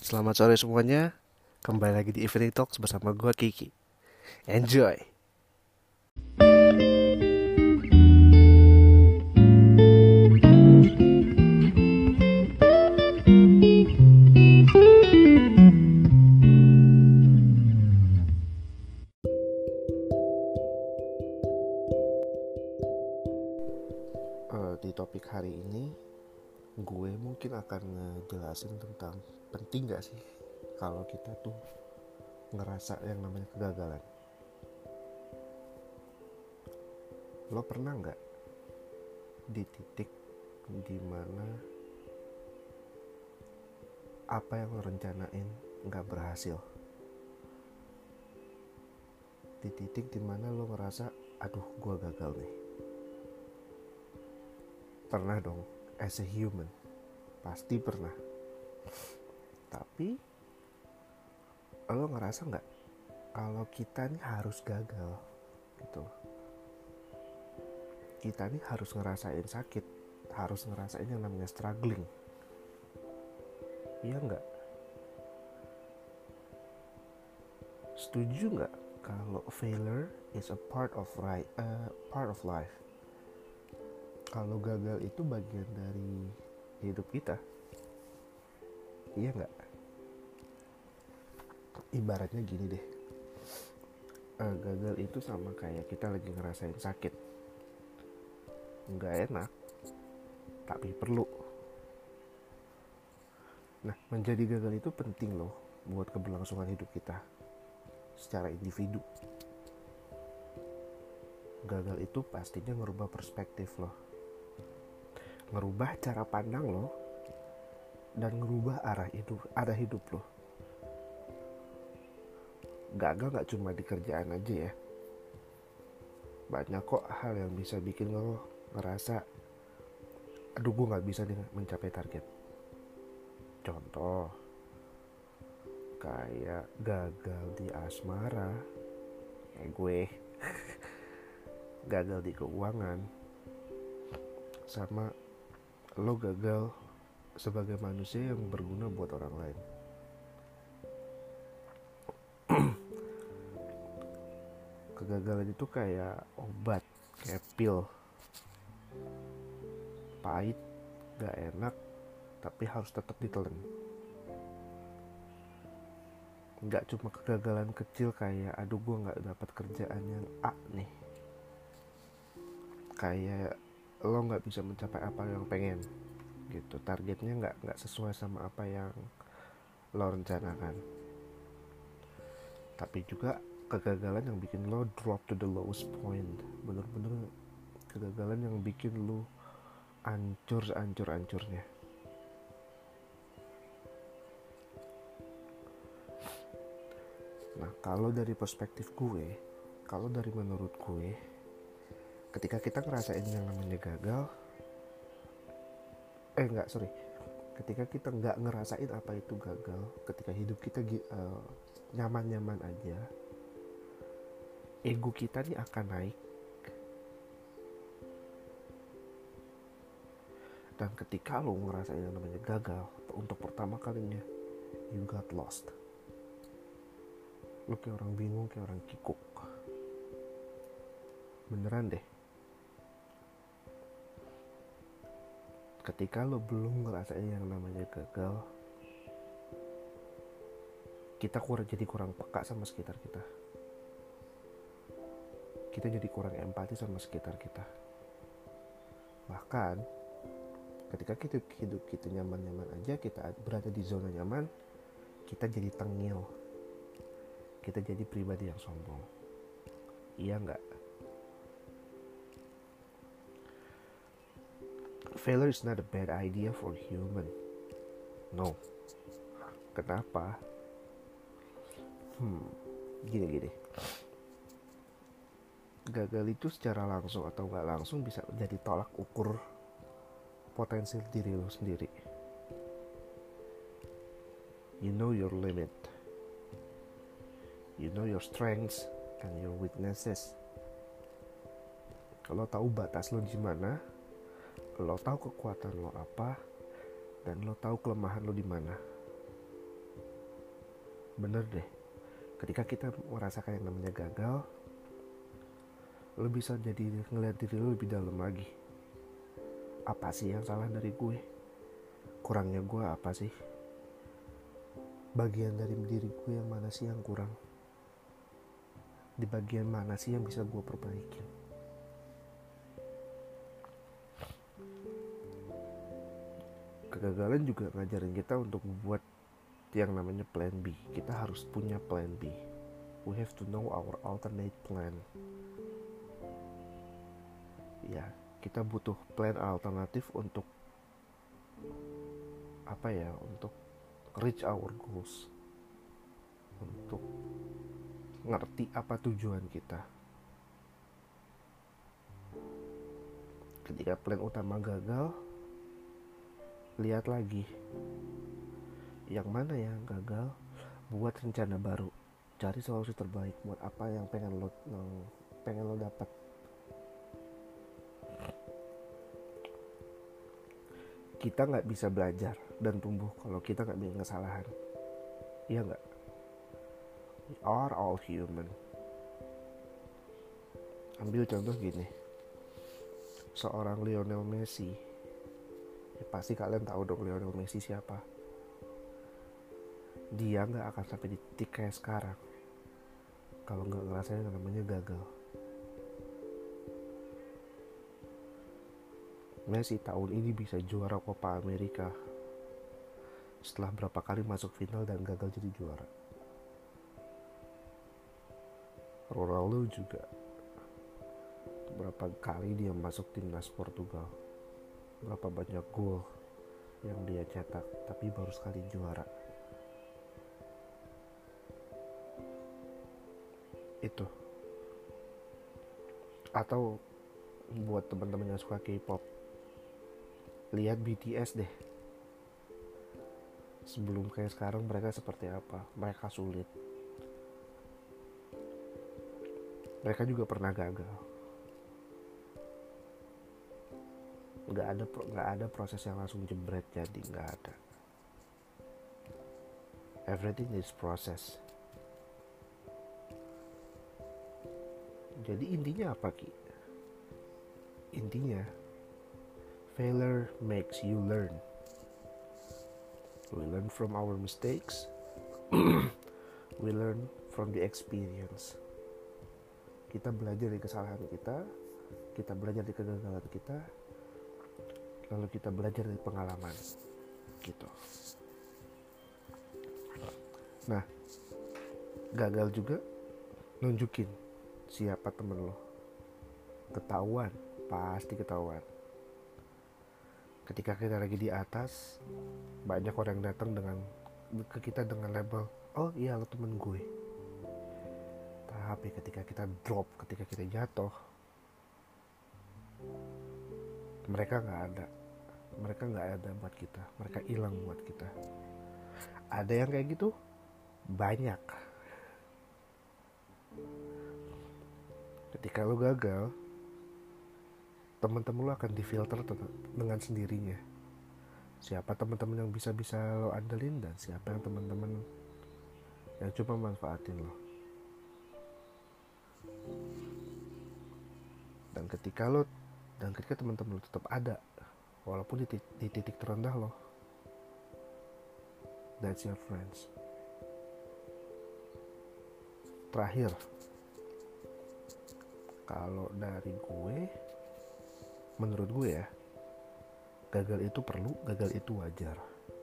Selamat sore semuanya. Kembali lagi di Evening Talks bersama gue Kiki. Enjoy. Di topik hari ini, gue mungkin akan ngejelasin tentang penting gak sih kalau kita tuh ngerasa yang namanya kegagalan. Lo pernah gak di titik dimana apa yang lo rencanain gak berhasil? Di titik dimana lo ngerasa, aduh gue gagal nih. Pernah dong, as a human. Pasti pernah. Tapi lo ngerasa gak kalau kita nih harus gagal gitu? Kita nih harus ngerasain sakit, harus ngerasain yang namanya struggling. Iya gak? Setuju gak kalau failure is a part of life? Kalau gagal itu bagian dari hidup kita. Iya gak? Ibaratnya gini deh, gagal itu sama kayak kita lagi ngerasain sakit. Nggak enak, tapi perlu. Nah, menjadi gagal itu penting loh buat keberlangsungan hidup kita secara individu. Gagal itu pastinya ngerubah perspektif loh, ngerubah cara pandang lo, dan ngerubah arah hidup lo. Gagal gak cuma di kerjaan aja ya. Banyak kok hal yang bisa bikin lo ngerasa, aduh gue gak bisa nih mencapai target. Contoh, kayak gagal di asmara, kayak gue gagal di keuangan, sama lo gagal sebagai manusia yang berguna buat orang lain. Kegagalan itu kayak obat, kayak pil, pahit, gak enak, tapi harus tetap ditelan. Gak cuma kegagalan kecil kayak aduh gue gak dapat kerjaan yang A nih, kayak lo gak bisa mencapai apa yang pengen gitu, targetnya gak sesuai sama apa yang lo rencanakan. Tapi juga kegagalan yang bikin lo drop to the lowest point, bener-bener kegagalan yang bikin lo hancur sehancur-hancurnya. Nah, kalau dari perspektif gue, kalau dari menurut gue, ketika kita ngerasain yang namanya gagal, ketika kita nggak ngerasain apa itu gagal, ketika hidup kita nyaman-nyaman aja, ego kita nih akan naik. Dan ketika lo ngerasain yang namanya gagal untuk pertama kalinya, you got lost. Lo kayak orang bingung, kayak orang kikuk. Beneran deh. Ketika lo belum ngerasain yang namanya gagal, kita jadi kurang peka sama sekitar kita. Kita jadi kurang empati sama sekitar kita. Bahkan ketika hidup kita nyaman-nyaman aja, kita berada di zona nyaman, kita jadi tengil. Kita jadi pribadi yang sombong. Iya gak? Failure is not a bad idea for human. No. Kenapa? Gini. Gagal itu secara langsung atau gak langsung bisa jadi tolak ukur potensi diri lo sendiri. You know your limit. You know your strengths and your weaknesses. Lo tahu batas lo di mana, lo tahu kekuatan lo apa, dan lo tahu kelemahan lo di mana. Bener deh, ketika kita merasakan yang namanya gagal, lo bisa jadi ngeliat diri lo lebih dalam lagi. Apa sih yang salah dari gue? Kurangnya gue apa sih? Bagian dari diri gue yang mana sih yang kurang? Di bagian mana sih yang bisa gue perbaikin? Kegagalan juga ngajarin kita untuk membuat yang namanya plan B. Kita harus punya plan B. We have to know our alternate plan. Ya, kita butuh plan alternatif untuk untuk reach our goals, untuk ngerti apa tujuan kita. Ketika plan utama gagal, lihat lagi yang mana yang gagal, buat rencana baru, cari solusi terbaik buat apa yang pengen lo dapat. Kita nggak bisa belajar dan tumbuh kalau kita nggak bikin kesalahan, iya nggak? We are all human. Ambil contoh gini, seorang Lionel Messi, ya pasti kalian tahu dong Lionel Messi siapa. Dia nggak akan sampai di titik kayak sekarang kalau nggak ngerasain yang namanya gagal. Messi tahun ini bisa juara Copa America setelah berapa kali masuk final dan gagal jadi juara. Ronaldo juga berapa kali dia masuk timnas Portugal, berapa banyak gol yang dia cetak, tapi baru sekali juara. Itu. Atau buat teman-teman yang suka K-pop, lihat BTS deh. Sebelum kayak sekarang mereka seperti apa? Mereka sulit. Mereka juga pernah gagal. Nggak ada proses yang langsung jebret jadi, nggak ada. Everything is process. Jadi intinya apa Ki? Intinya failure makes you learn. We learn from our mistakes. We learn from the experience. Kita belajar dari kesalahan kita belajar dari kegagalan kita, lalu kita belajar dari pengalaman gitu. Nah, gagal juga nunjukin siapa temen lo. Ketahuan, pasti ketahuan. Ketika kita lagi di atas, banyak orang datang ke kita dengan label, oh iya lo temen gue. Tapi ketika kita drop, ketika kita jatuh, mereka nggak ada buat kita, mereka hilang buat kita. Ada yang kayak gitu, banyak. Ketika lo gagal, teman-teman lo akan difilter dengan sendirinya. Siapa teman-teman yang bisa lo andelin, dan siapa yang teman-teman yang cuma manfaatin lo. Dan ketika teman-teman lo tetap ada, walaupun di titik terendah lo, that's your friends. Terakhir, kalau dari gue, menurut gue ya, gagal itu perlu, gagal itu wajar.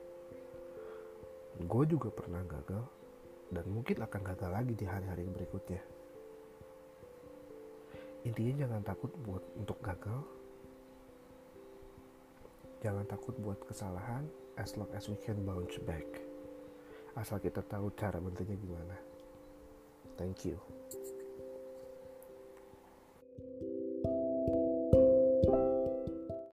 Gue juga pernah gagal, dan mungkin akan gagal lagi di hari-hari berikutnya. Intinya jangan takut untuk gagal, jangan takut buat kesalahan, as long as we can bounce back. Asal kita tahu cara bentuknya gimana. Thank you.